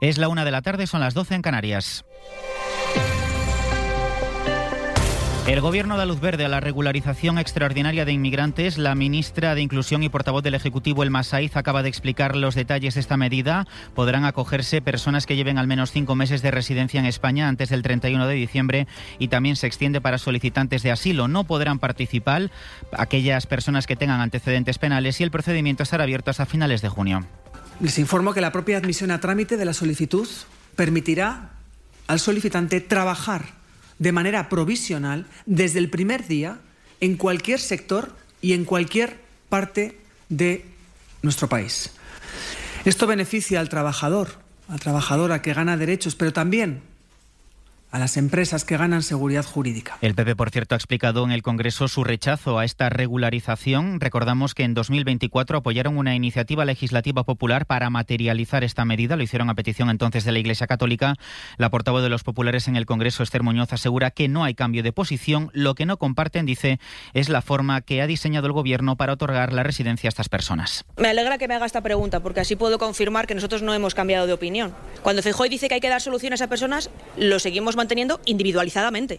Es la 1 de la tarde, son las 12 en Canarias. El Gobierno da luz verde a la regularización extraordinaria de inmigrantes. La ministra de Inclusión y portavoz del Ejecutivo, Elma Saiz, acaba de explicar los detalles de esta medida. Podrán acogerse personas que lleven al menos 5 meses de residencia en España antes del 31 de diciembre y también se extiende para solicitantes de asilo. No podrán participar aquellas personas que tengan antecedentes penales y el procedimiento estará abierto hasta finales de junio. Les informo que la propia admisión a trámite de la solicitud permitirá al solicitante trabajar de manera provisional desde el primer día en cualquier sector y en cualquier parte de nuestro país. Esto beneficia al trabajador, a la trabajadora que gana derechos, pero también a las empresas que ganan seguridad jurídica. El PP, por cierto, ha explicado en el Congreso su rechazo a esta regularización. Recordamos que en 2024 apoyaron una iniciativa legislativa popular para materializar esta medida. Lo hicieron a petición entonces de la Iglesia Católica. La portavoz de los populares en el Congreso, Esther Muñoz, asegura que no hay cambio de posición. Lo que no comparten, dice, es la forma que ha diseñado el Gobierno para otorgar la residencia a estas personas. Me alegra que me haga esta pregunta, porque así puedo confirmar que nosotros no hemos cambiado de opinión. Cuando Feijóo dice que hay que dar soluciones a personas, lo seguimos manteniendo individualizadamente,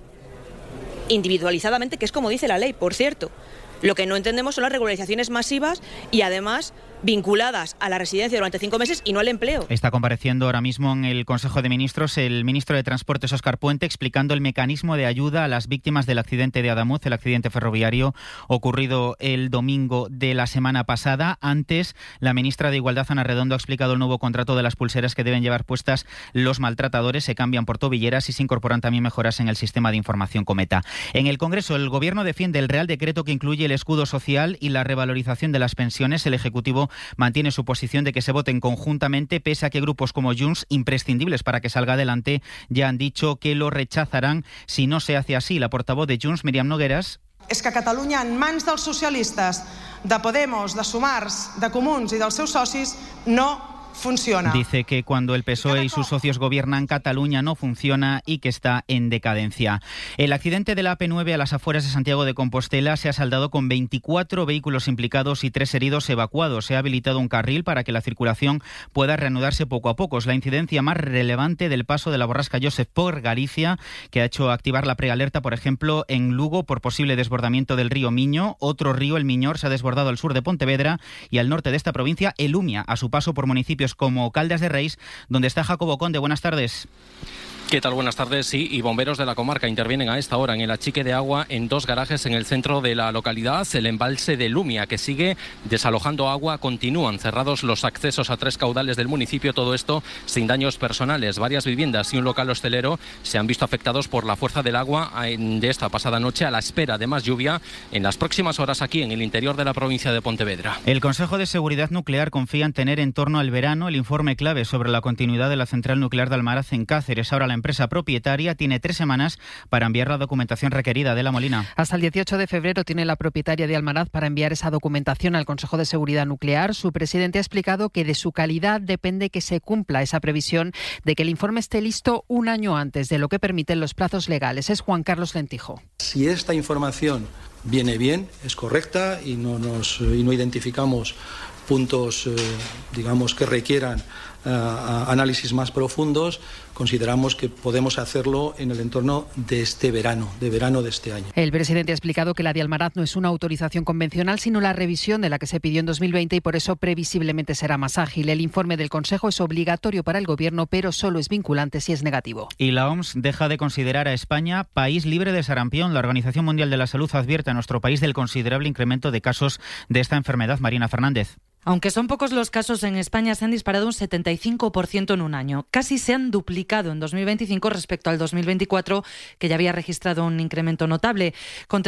que es como dice la ley, por cierto. Lo que no entendemos son las regularizaciones masivas y además vinculadas a la residencia durante 5 meses y no al empleo. Está compareciendo ahora mismo en el Consejo de Ministros el ministro de Transportes, Óscar Puente, explicando el mecanismo de ayuda a las víctimas del accidente de Adamuz, el accidente ferroviario ocurrido el domingo de la semana pasada. Antes, la ministra de Igualdad, Ana Redondo, ha explicado el nuevo contrato de las pulseras que deben llevar puestas los maltratadores. Se cambian por tobilleras y se incorporan también mejoras en el sistema de información Cometa. En el Congreso, el Gobierno defiende el Real Decreto que incluye el escudo social y la revalorización de las pensiones. El Ejecutivo mantiene su posición de que se voten conjuntamente, pese a que grupos como Junts, imprescindibles para que salga adelante, ya han dicho que lo rechazarán si no se hace así. La portavoz de Junts, Míriam Nogueras. És que Catalunya, en mans dels socialistes, de Podemos, de Sumars, de Comuns i dels seus socis, no funciona. Dice que cuando el PSOE y sus socios gobiernan, Cataluña no funciona y que está en decadencia. El accidente de la AP9 a las afueras de Santiago de Compostela se ha saldado con 24 vehículos implicados y 3 heridos evacuados. Se ha habilitado un carril para que la circulación pueda reanudarse poco a poco. Es la incidencia más relevante del paso de la borrasca Joseph por Galicia, que ha hecho activar la prealerta, por ejemplo, en Lugo por posible desbordamiento del río Miño. Otro río, el Miñor, se ha desbordado al sur de Pontevedra y al norte de esta provincia, el Umia, a su paso por municipios como Caldas de Reis, donde está Jacobo Conde. Buenas tardes. ¿Qué tal? Buenas tardes. Sí, y bomberos de la comarca intervienen a esta hora en el achique de agua en 2 garajes en el centro de la localidad. El embalse de Lumia, que sigue desalojando agua, continúan cerrados los accesos a 3 caudales del municipio. Todo esto sin daños personales. Varias viviendas y un local hostelero se han visto afectados por la fuerza del agua de esta pasada noche, a la espera de más lluvia en las próximas horas aquí en el interior de la provincia de Pontevedra. El Consejo de Seguridad Nuclear confía en tener en torno al verano el informe clave sobre la continuidad de la central nuclear de Almaraz en Cáceres. Ahora la empresa propietaria tiene 3 semanas para enviar la documentación requerida. de la Molina. Hasta el 18 de febrero tiene la propietaria de Almaraz para enviar esa documentación al Consejo de Seguridad Nuclear. Su presidente ha explicado que de su calidad depende que se cumpla esa previsión de que el informe esté listo un año antes de lo que permiten los plazos legales. Es Juan Carlos Lentijo. Si esta información viene bien, es correcta y no identificamos puntos, digamos, que requieran análisis más profundos, consideramos que podemos hacerlo en el entorno de este verano, de este año. El presidente ha explicado que la de Almaraz no es una autorización convencional, sino la revisión de la que se pidió en 2020 y por eso previsiblemente será más ágil. El informe del Consejo es obligatorio para el Gobierno, pero solo es vinculante si es negativo. Y la OMS deja de considerar a España país libre de sarampión. La Organización Mundial de la Salud advierte a nuestro país del considerable incremento de casos de esta enfermedad. Marina Fernández. Aunque son pocos los casos en España, se han disparado un 75% en un año. Casi se han duplicado en 2025 respecto al 2024, que ya había registrado un incremento notable. Con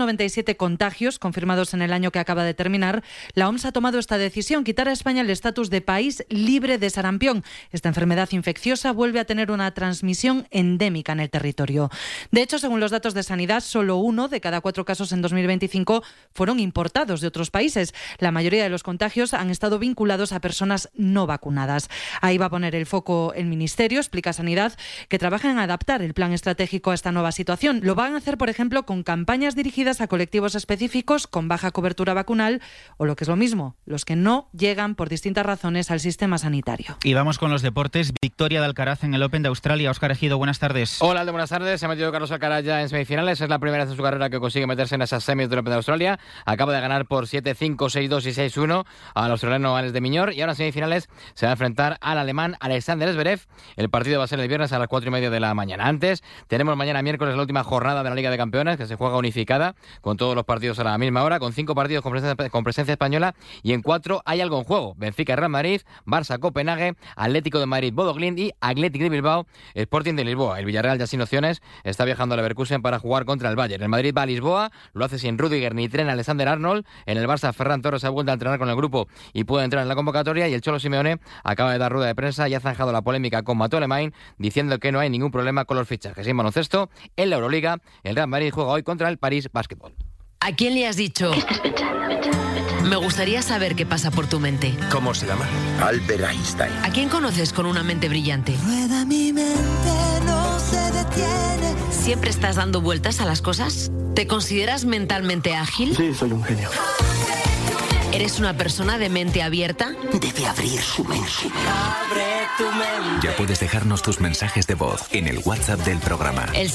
397 contagios confirmados en el año que acaba de terminar, la OMS ha tomado esta decisión, quitar a España el estatus de país libre de sarampión. Esta enfermedad infecciosa vuelve a tener una transmisión endémica en el territorio. De hecho, según los datos de Sanidad, solo 1 de cada 4 casos en 2025 fueron importados de otros países. La mayoría de los contagios contagios han estado vinculados a personas no vacunadas. Ahí va a poner el foco el Ministerio, explica Sanidad, que trabaja en adaptar el plan estratégico a esta nueva situación. Lo van a hacer, por ejemplo, con campañas dirigidas a colectivos específicos con baja cobertura vacunal o, lo que es lo mismo, los que no llegan por distintas razones al sistema sanitario. Y vamos con los deportes. Victoria de Alcaraz en el Open de Australia. Óscar Ejido, buenas tardes. Hola, Aldo, buenas tardes. Se ha metido Carlos Alcaraz ya en semifinales. Es la primera vez en su carrera que consigue meterse en esas semis del Open de Australia. Acaba de ganar por 7-5, 6-2 y 6-1 al australiano Alex de Miñor. Y ahora en semifinales se va a enfrentar al alemán Alexander Zverev. El partido va a ser el viernes a las 4:30 de la mañana. Antes, tenemos mañana miércoles la última jornada de la Liga de Campeones, que se juega unificada, con todos los partidos a la misma hora, con 5 partidos con presencia española, y en 4 hay algo en juego. Benfica, Real Madrid, Barça, Copenhague, Atlético de Madrid, Bodo Glimt y Athletic de Bilbao, Sporting de Lisboa. El Villarreal, ya sin opciones, está viajando a Leverkusen para jugar contra el Bayern. El Madrid va a Lisboa, lo hace sin Rüdiger ni Trent Alexander-Arnold. En el Barça, Ferran Torres ha vuelto a entrenar con el grupo y puede entrar en la convocatoria, y el Cholo Simeone acaba de dar rueda de prensa y ha zanjado la polémica con Mateu Alemany, diciendo que no hay ningún problema con los fichajes. En baloncesto, en la Euroliga, el Real Madrid juega hoy contra el París Basketball. ¿A quién le has dicho? ¿Qué estás pensando? Me gustaría saber qué pasa por tu mente. ¿Cómo se llama? Albert Einstein. ¿A quién conoces con una mente brillante? Rueda mi mente, no se detiene. ¿Siempre estás dando vueltas a las cosas? ¿Te consideras mentalmente ágil? Sí, soy un genio. ¿Eres una persona de mente abierta? Debe abrir su mente. Abre tu mente. Ya puedes dejarnos tus mensajes de voz en el WhatsApp del programa. El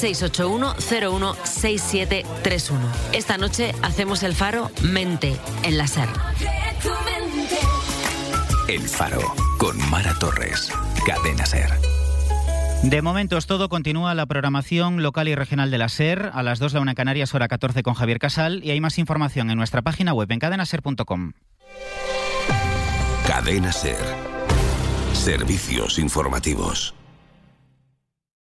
681-016731. Esta noche hacemos el Faro Mente en la SER. El Faro, con Mara Torres. Cadena SER. De momento es todo. Continúa la programación local y regional de la SER. A las 2 la 1 en Canarias, hora 14 con Javier Casal. Y hay más información en nuestra página web en cadenaser.com. Cadena SER. Servicios informativos.